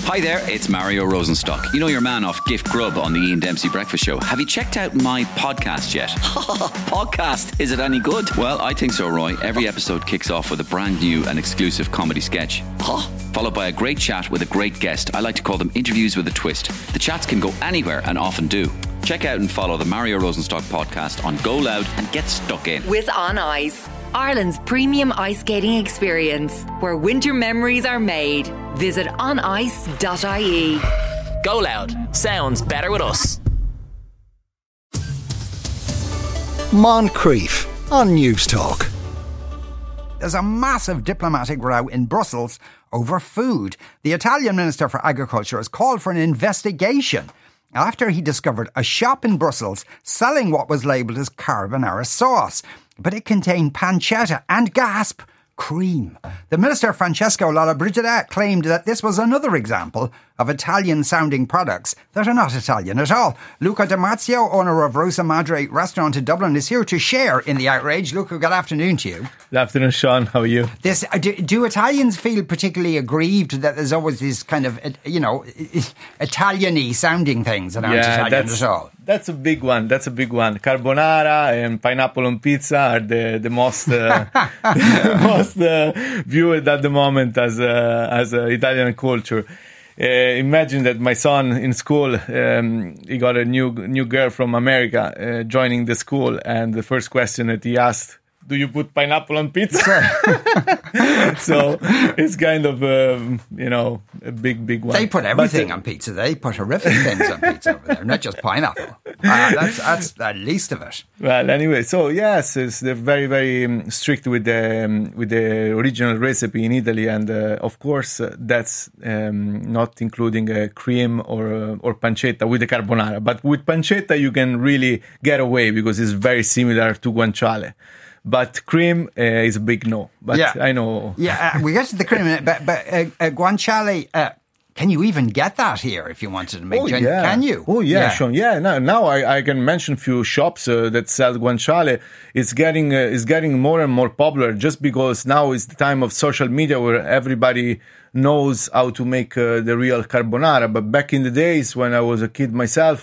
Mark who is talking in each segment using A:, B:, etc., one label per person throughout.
A: Hi there, it's Mario Rosenstock. You know your man off Gift Grub on the Ian Dempsey Breakfast Show. Have you checked out my podcast yet? Podcast? Is it any good? Well, I think so, Roy. Every episode kicks off with a brand new and exclusive comedy sketch. Followed by a great chat with a great guest. I like to call them interviews with a twist. The chats can go anywhere and often do. Check out and follow the Mario Rosenstock podcast on Go Loud and get stuck in.
B: With On Ice, Ireland's premium ice skating experience, where winter memories are made. Visit onice.ie.
C: Go Loud. Sounds better with us.
D: Moncrief on News Talk.
E: There's a massive diplomatic row in Brussels over food. The Italian Minister for Agriculture has called for an investigation after he discovered a shop in Brussels selling what was labelled as carbonara sauce, but it contained pancetta and, gasp, cream. The Minister, Francesco Lollobrigida, claimed that this was another example of Italian-sounding products that are not Italian at all. Luca Di Marzio, owner of Rosa Madre restaurant in Dublin, is here to share in the outrage. Luca, good afternoon to you.
F: Good afternoon, Sean. How are you?
E: Do Italians feel particularly aggrieved that there's always this kind of, Italian-y sounding things that aren't Italian at all?
F: That's a big one. Carbonara and pineapple on pizza are the most most viewed at the moment as Italian culture. Imagine that my son in school, he got a new girl from America joining the school, and the first question that he asked, do you put pineapple on pizza? So it's kind of, a big one.
E: They put everything on pizza. They put horrific things on pizza over there, not just pineapple. That's the least of it.
F: Well, anyway, so yes, they're very, very strict with the original recipe in Italy, and of course that's not including cream or pancetta with the carbonara. But with pancetta, you can really get away because it's very similar to guanciale. But cream is a big no. But yeah. I know.
E: Yeah, we get to the cream in a minute. But guanciale, can you even get that here if you wanted to make it?
F: Yeah.
E: Can you?
F: Oh, yeah, Sean. Yeah, now I can mention a few shops that sell guanciale. It's getting more and more popular just because now is the time of social media where everybody knows how to make the real carbonara. But back in the days when I was a kid myself,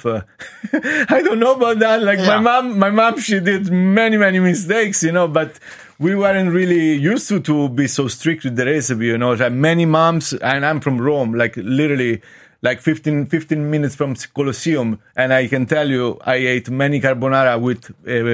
F: I don't know about that. My mom, she did many mistakes, but we weren't really used to be so strict with the recipe, Like many moms, and I'm from Rome, literally 15 minutes from Colosseum, and I can tell you I ate many carbonara with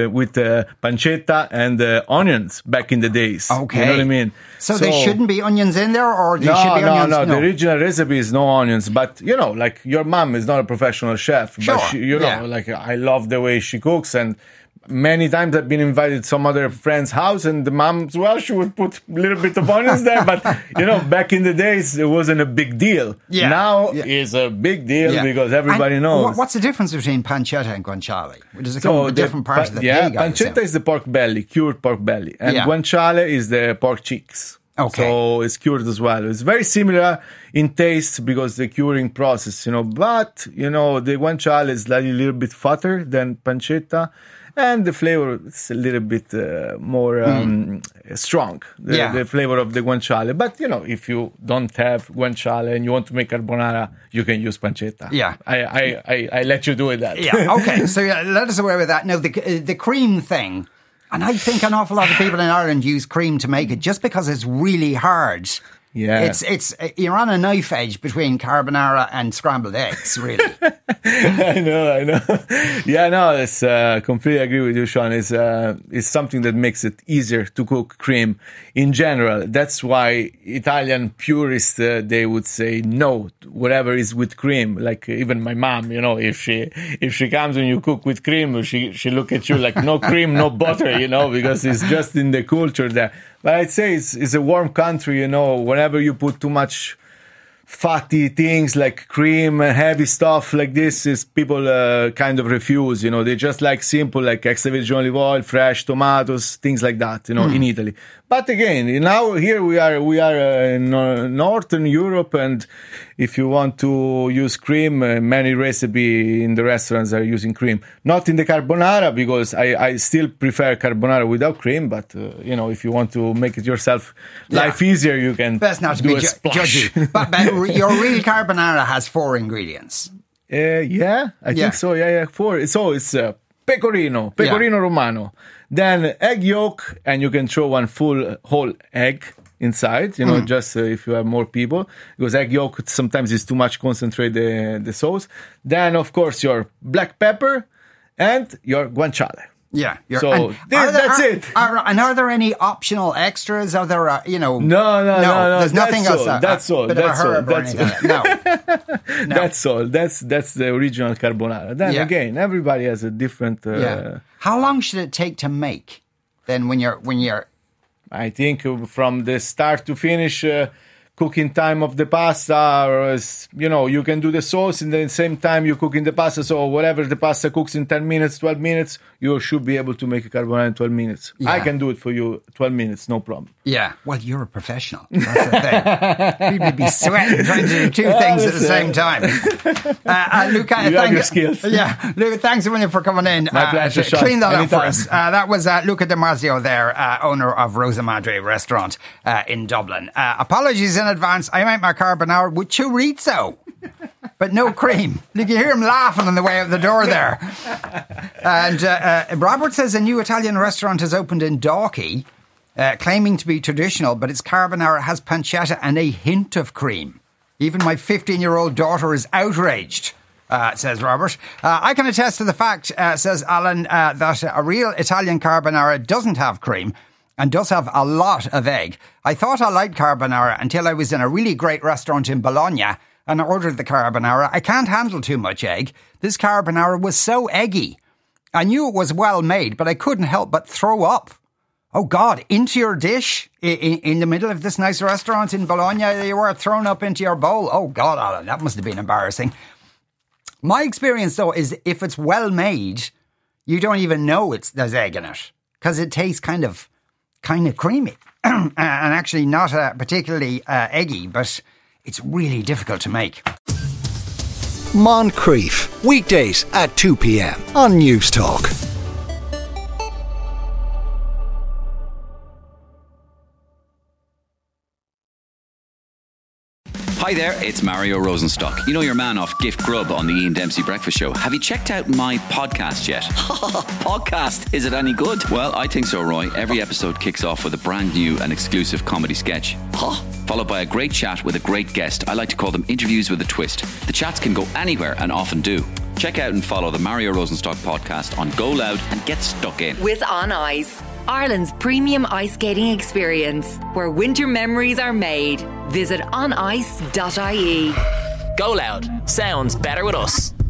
F: pancetta and onions back in the days.
E: Okay.
F: You know what I mean?
E: So there shouldn't be onions in there, or there should be onions?
F: No. The original recipe is no onions, but your mom is not a professional chef.
E: Sure.
F: But I love the way she cooks, and many times I've been invited to some other friend's house, and the mom, she would put a little bit of onions there. But, back in the days, it wasn't a big deal.
E: Yeah.
F: Now it's a big deal because everybody knows.
E: What's the difference between pancetta and guanciale? Does it come with different parts of the pig?
F: Pancetta is the pork belly, cured pork belly. And guanciale is the pork cheeks.
E: Okay.
F: So it's cured as well. It's very similar in taste because the curing process, but, the guanciale is a little bit fatter than pancetta. And the flavor is a little bit more strong, the flavor of the guanciale. But, if you don't have guanciale and you want to make carbonara, you can use pancetta.
E: Yeah.
F: I let you do it that.
E: Yeah, okay. So let us away with that. Now, the cream thing, and I think an awful lot of people in Ireland use cream to make it just because it's really hard.
F: Yeah.
E: It's you're on a knife edge between carbonara and scrambled eggs, really.
F: I know. Yeah, no, it's completely agree with you, Sean. It's something that makes it easier to cook cream in general. That's why Italian purists they would say no, whatever is with cream. Like even my mom, if she comes and you cook with cream, she look at you like no cream, no butter, because it's just in the culture there. But I'd say it's a warm country, whenever you put too much fatty things like cream, heavy stuff like this, is people kind of refuse, they just like simple, like extra virgin olive oil, fresh tomatoes, things like that, in Italy. But again, now here we are in Northern Europe, and if you want to use cream, many recipes in the restaurants are using cream. Not in the carbonara, because I still prefer carbonara without cream, but if you want to make it yourself life easier, you can
E: best not to
F: do
E: be
F: a splash.
E: judgy. But your real carbonara has 4 ingredients.
F: I think so. Yeah. 4. So it's pecorino romano. Then egg yolk, and you can throw one full whole egg inside, just if you have more people, because egg yolk sometimes is too much concentrate the sauce. Then, of course, your black pepper and your guanciale.
E: Yeah.
F: That's it.
E: Are there any optional extras? Are there,
F: No.
E: There's nothing else.
F: That's all.
E: No.
F: That's all. That's the original carbonara. Then again, everybody has a different.
E: How long should it take to make? Then when you're.
F: I think from the start to finish. Cooking time of the pasta, or you can do the sauce in the same time you cooking the pasta. So whatever the pasta cooks in 10 minutes, 12 minutes, you should be able to make a carbonara in 12 minutes. I can do it for you 12 minutes, no problem.
E: Yeah, well, you're a professional. That's the thing. People would be sweating trying to do 2 things at the same time. Luca,
F: you have your skills.
E: Yeah, Luca, thanks a million for coming in.
F: My pleasure, Sean.
E: Clean that
F: Anytime.
E: up for us. That was Luca Damasio there, owner of Rosa Madre restaurant in Dublin. Apologies in advance. I make my carbonara with chorizo, but no cream. You can hear him laughing on the way out the door there. And Robert says a new Italian restaurant has opened in Dalkey, claiming to be traditional, but its carbonara has pancetta and a hint of cream. Even my 15-year-old daughter is outraged, says Robert. I can attest to the fact, says Alan, that a real Italian carbonara doesn't have cream and does have a lot of egg. I thought I liked carbonara until I was in a really great restaurant in Bologna and I ordered the carbonara. I can't handle too much egg. This carbonara was so eggy. I knew it was well made, but I couldn't help but throw up. Oh God, into your dish in the middle of this nice restaurant in Bologna, you were thrown up into your bowl. Oh God, Alan, that must have been embarrassing. My experience though is if it's well made, you don't even know there's egg in it because it tastes kind of creamy and actually not particularly eggy, but it's really difficult to make.
D: Moncrief, weekdays at 2 p.m. on News Talk.
A: Hi there, it's Mario Rosenstock. You know your man off Gift Grub on the Ian Dempsey Breakfast Show. Have you checked out my podcast yet? Podcast? Is it any good? Well, I think so, Roy. Every episode kicks off with a brand new and exclusive comedy sketch. Followed by a great chat with a great guest. I like to call them interviews with a twist. The chats can go anywhere and often do. Check out and follow the Mario Rosenstock podcast on Go Loud and get stuck in.
B: With On Ice, Ireland's premium ice skating experience, where winter memories are made. Visit onice.ie.
C: Go Loud. Sounds better with us.